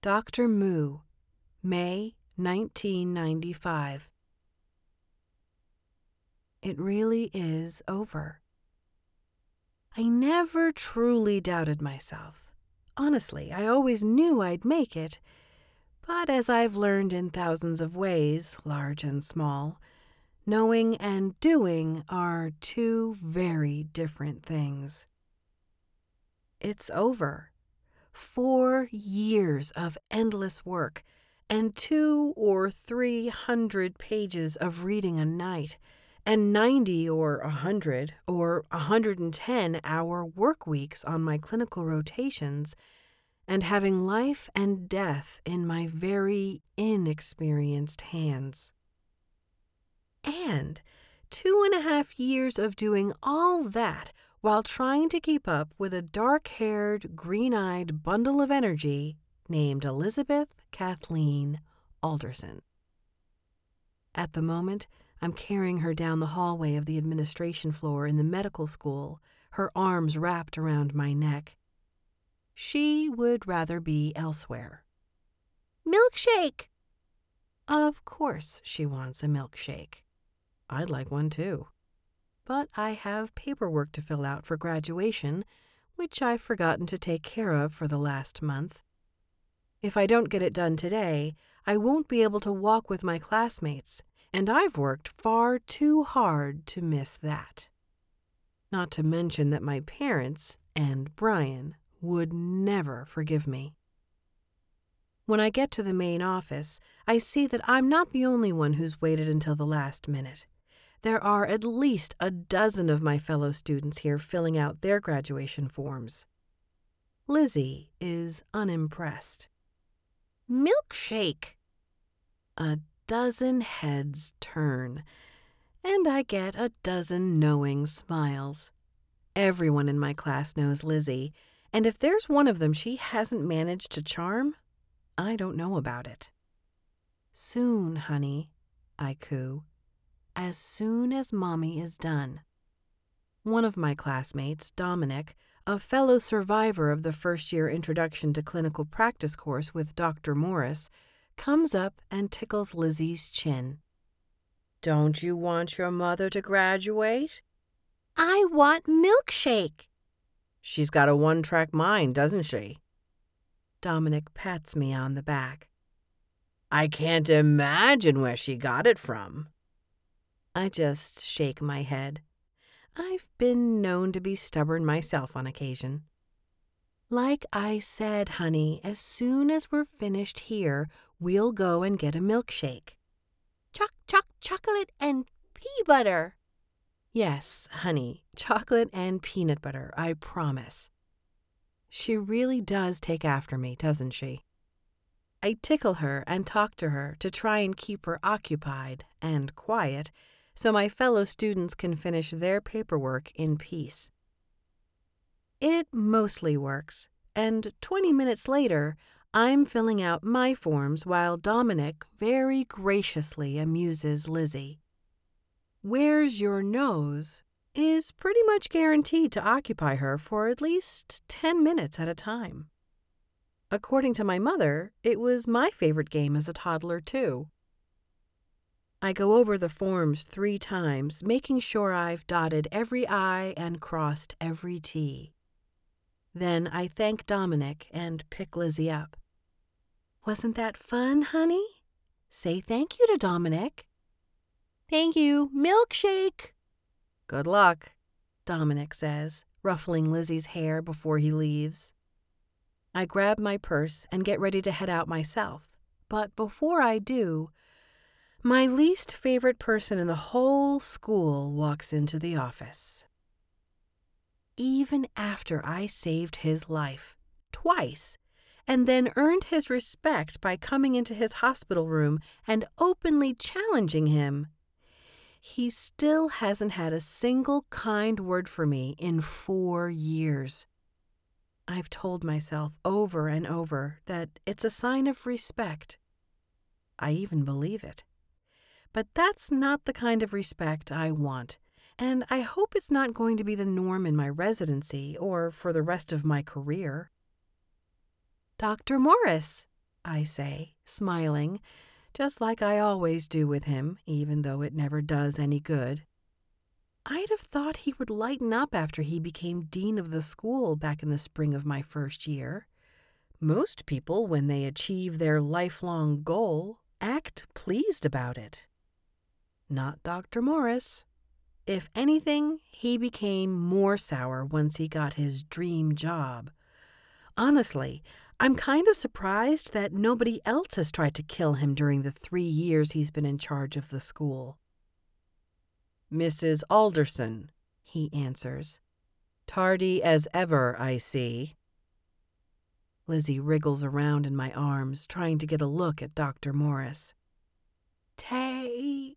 Dr. Moo, May 1995. It really is over. I never truly doubted myself. Honestly, I always knew I'd make it. But as I've learned in thousands of ways, large and small, knowing and doing are two very different things. It's over. 4 years of endless work and 200 or 300 pages of reading a night and 90 or 100 or 110-hour work weeks on my clinical rotations and having life and death in my very inexperienced hands. And 2.5 years of doing all that while trying to keep up with a dark-haired, green-eyed bundle of energy named Elizabeth Kathleen Alderson. At the moment, I'm carrying her down the hallway of the administration floor in the medical school, her arms wrapped around my neck. She would rather be elsewhere. Milkshake! Of course she wants a milkshake. I'd like one too. But I have paperwork to fill out for graduation, which I've forgotten to take care of for the last month. If I don't get it done today, I won't be able to walk with my classmates, and I've worked far too hard to miss that. Not to mention that my parents and Brian would never forgive me. When I get to the main office, I see that I'm not the only one who's waited until the last minute. There are at least a dozen of my fellow students here filling out their graduation forms. Lizzie is unimpressed. Milkshake! A dozen heads turn, and I get a dozen knowing smiles. Everyone in my class knows Lizzie, and if there's one of them she hasn't managed to charm, I don't know about it. Soon, honey, I coo. As soon as Mommy is done. One of my classmates, Dominic, a fellow survivor of the first-year Introduction to Clinical Practice course with Dr. Morris, comes up and tickles Lizzie's chin. Don't you want your mother to graduate? I want milkshake. She's got a one-track mind, doesn't she? Dominic pats me on the back. I can't imagine where she got it from. I just shake my head. I've been known to be stubborn myself on occasion. Like I said, honey, as soon as we're finished here, we'll go and get a milkshake. Chocolate and pea butter. Yes, honey, chocolate and peanut butter, I promise. She really does take after me, doesn't she? I tickle her and talk to her to try and keep her occupied and quiet, so my fellow students can finish their paperwork in peace. It mostly works, and 20 minutes later, I'm filling out my forms while Dominic very graciously amuses Lizzie. Where's your nose is pretty much guaranteed to occupy her for at least 10 minutes at a time. According to my mother, it was my favorite game as a toddler, too. I go over the forms 3 times, making sure I've dotted every I and crossed every T. Then I thank Dominic and pick Lizzie up. Wasn't that fun, honey? Say thank you to Dominic. Thank you. Milkshake. Good luck, Dominic says, ruffling Lizzie's hair before he leaves. I grab my purse and get ready to head out myself, but before I do, my least favorite person in the whole school walks into the office. Even after I saved his life, twice, and then earned his respect by coming into his hospital room and openly challenging him, he still hasn't had a single kind word for me in 4 years. I've told myself over and over that it's a sign of respect. I even believe it. But that's not the kind of respect I want, and I hope it's not going to be the norm in my residency or for the rest of my career. Dr. Morris, I say, smiling, just like I always do with him, even though it never does any good. I'd have thought he would lighten up after he became dean of the school back in the spring of my first year. Most people, when they achieve their lifelong goal, act pleased about it. Not Dr. Morris. If anything, he became more sour once he got his dream job. Honestly, I'm kind of surprised that nobody else has tried to kill him during the 3 years he's been in charge of the school. Mrs. Alderson, he answers. Tardy as ever, I see. Lizzie wriggles around in my arms, trying to get a look at Dr. Morris. Tady.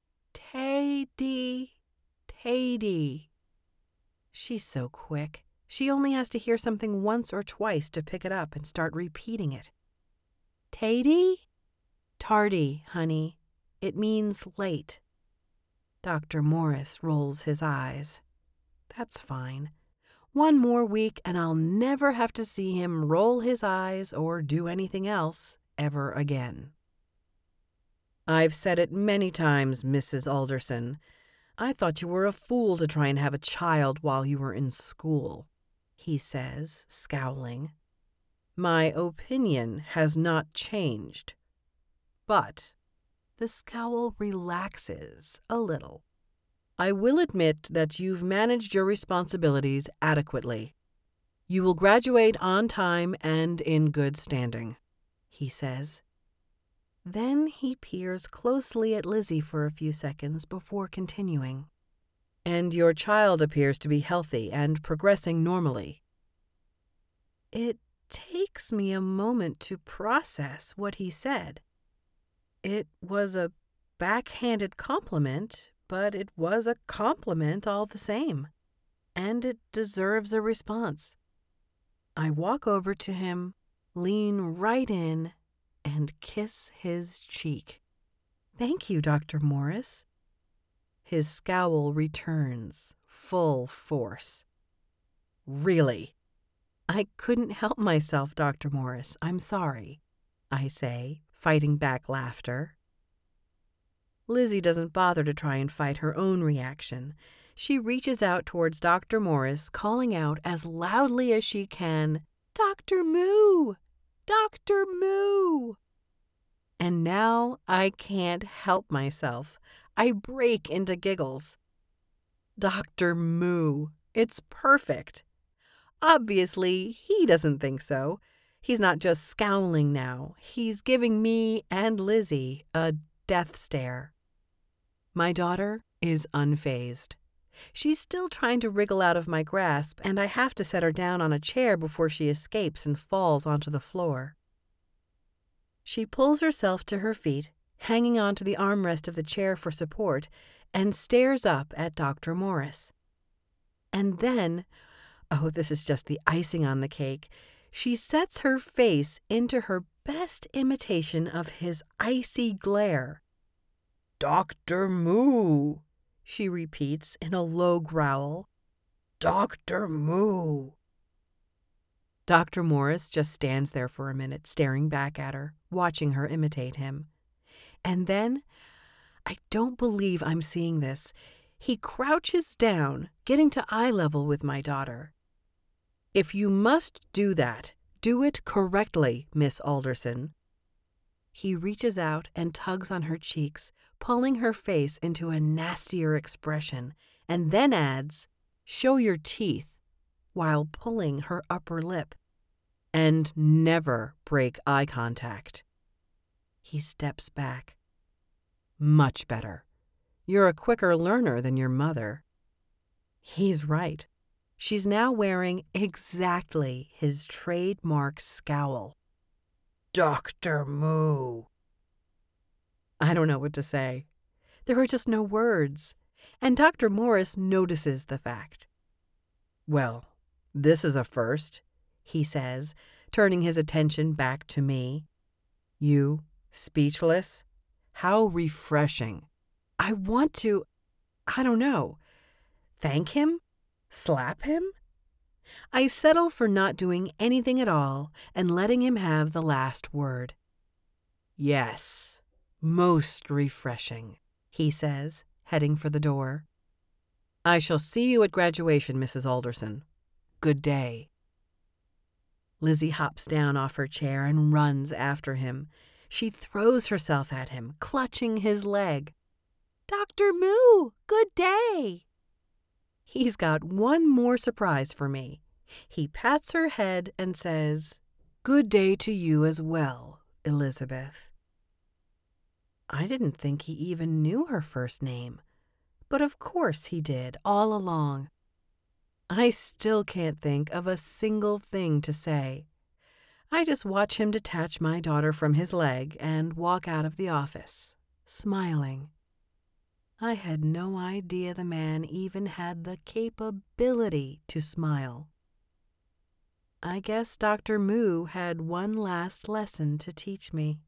She's so quick. She only has to hear something once or twice to pick it up and start repeating it. Tady? Tardy, honey. It means late. Dr. Morris rolls his eyes. That's fine. 1 more week and I'll never have to see him roll his eyes or do anything else ever again. I've said it many times, Mrs. Alderson. I thought you were a fool to try and have a child while you were in school, he says, scowling. My opinion has not changed. But the scowl relaxes a little. I will admit that you've managed your responsibilities adequately. You will graduate on time and in good standing, he says. Then he peers closely at Lizzie for a few seconds before continuing. And your child appears to be healthy and progressing normally. It takes me a moment to process what he said. It was a backhanded compliment, but it was a compliment all the same, and it deserves a response. I walk over to him, lean right in, and kiss his cheek. Thank you, Dr. Morris. His scowl returns, full force. Really? I couldn't help myself, Dr. Morris. I'm sorry, I say, fighting back laughter. Lizzie doesn't bother to try and fight her own reaction. She reaches out towards Dr. Morris, calling out as loudly as she can, "Dr. Moo! Dr. Moo!" And now I can't help myself. I break into giggles. Dr. Moo. It's perfect. Obviously, he doesn't think so. He's not just scowling now. He's giving me and Lizzie a death stare. My daughter is unfazed. She's still trying to wriggle out of my grasp, and I have to set her down on a chair before she escapes and falls onto the floor. She pulls herself to her feet, hanging onto the armrest of the chair for support, and stares up at Dr. Morris. And then, oh, this is just the icing on the cake, she sets her face into her best imitation of his icy glare. "Dr. Moo," she repeats in a low growl. "Dr. Moo." Dr. Morris just stands there for a minute, staring back at her, watching her imitate him. And then, I don't believe I'm seeing this, he crouches down, getting to eye level with my daughter. "If you must do that, do it correctly, Miss Alderson." He reaches out and tugs on her cheeks, pulling her face into a nastier expression, and then adds, "Show your teeth," while pulling her upper lip. "And never break eye contact." He steps back. "Much better. You're a quicker learner than your mother." He's right. She's now wearing exactly his trademark scowl. "Dr. Moo." I don't know what to say. There are just no words, and Dr. Morris notices the fact. "Well, this is a first," he says, turning his attention back to me. "You, speechless? How refreshing." I want to, I don't know, thank him? Slap him? I settle for not doing anything at all and letting him have the last word. Yes, most refreshing, he says, heading for the door. I shall see you at graduation, Mrs. Alderson. Good day. Lizzie hops down off her chair and runs after him. She throws herself at him, clutching his leg. Dr. Moo, good day. He's got one more surprise for me. He pats her head and says, Good day to you as well, Elizabeth. I didn't think he even knew her first name, but of course he did all along. I still can't think of a single thing to say. I just watch him detach my daughter from his leg and walk out of the office, smiling. I had no idea the man even had the capability to smile. I guess Dr. Moo had one last lesson to teach me.